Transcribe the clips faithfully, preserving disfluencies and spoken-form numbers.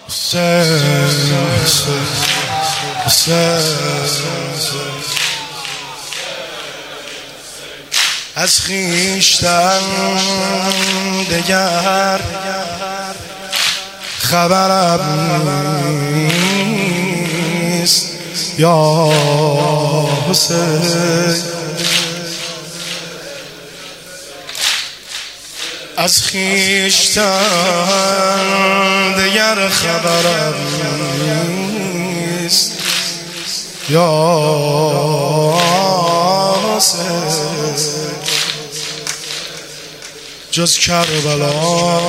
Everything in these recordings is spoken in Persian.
از خویشتن دگر خبرم نیست یا حسین، از خویشتن دگر خبرم نیست یا حسین، جز کربلا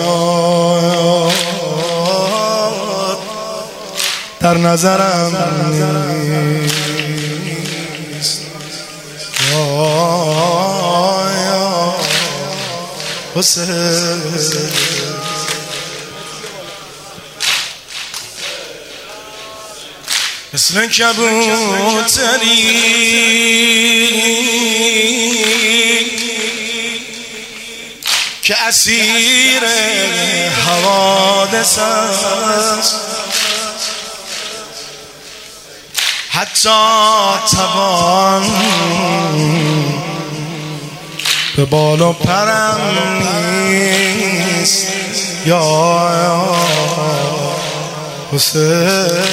در نظرم نیست یا حسین. مثل کبوتری که اسیر حوادث است، حتی توان به بال و پرم نیست یا حسین،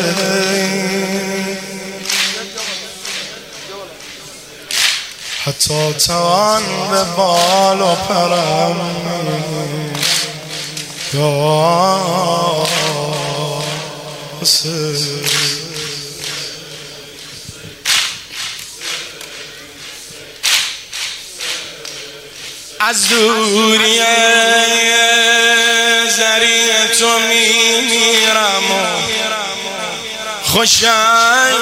حتی توان به بال و پرم نیست یا حسین. از دوری زری تو میمیرم و خوشم،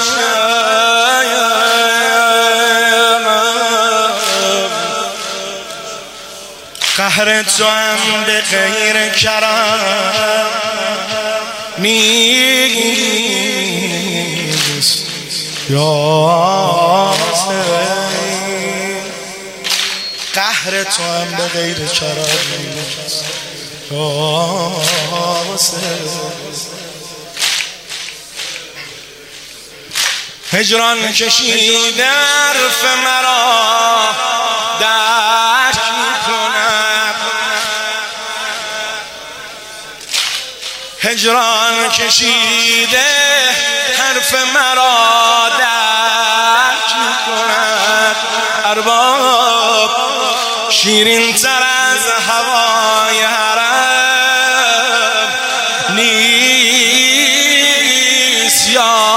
قهر تو هم به غیر کرم نیست یا حسین، قهر تو هم به غیر کرم نیست یا حسین. هجران کشیده حرف مرا درک میکنم، هجران کشیده حرف مرا درک میکنم. ارباب شیرین تر از هوای حرم نیست یا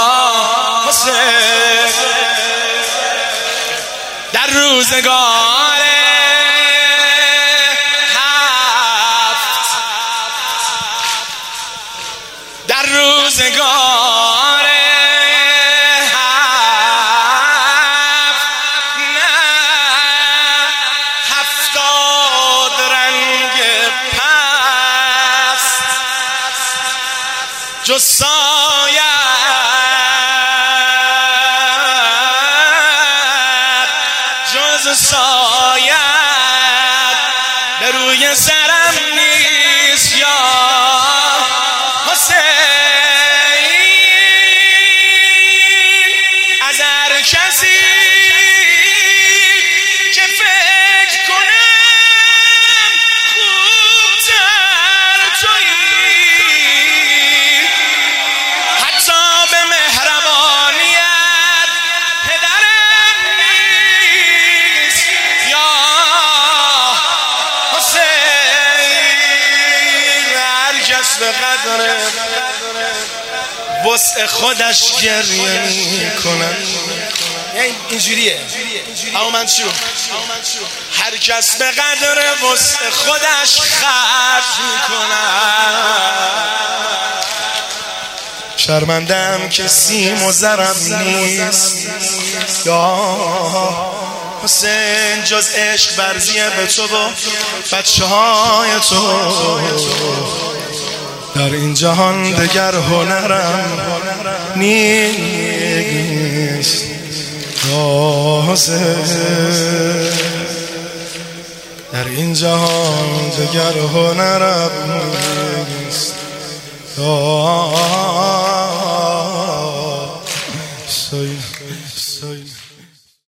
حسین. در روزگار هفت، در روزگار هفت، نه هفتاد رنگ پست، جز سایه سایت به روی سرم نیست یا حسین. از هر کسی که فکر کنم خوبتر تویی، حتی به مهربانیت پدرم نیست یا حسین. هر کس به قدر وسع خودش گریه میکنه، یعنی اینجوریه اما من چیو، هر کس به قدر وسع خودش خرج میکنه. شرمندم که سیم و زرم نیست یا حسین، جز عشق برزیه به تو و بچه های تو. در این جهان دگر هنرم نیست یا حسین، در این جهان دگر هنرم نیست یا حسین.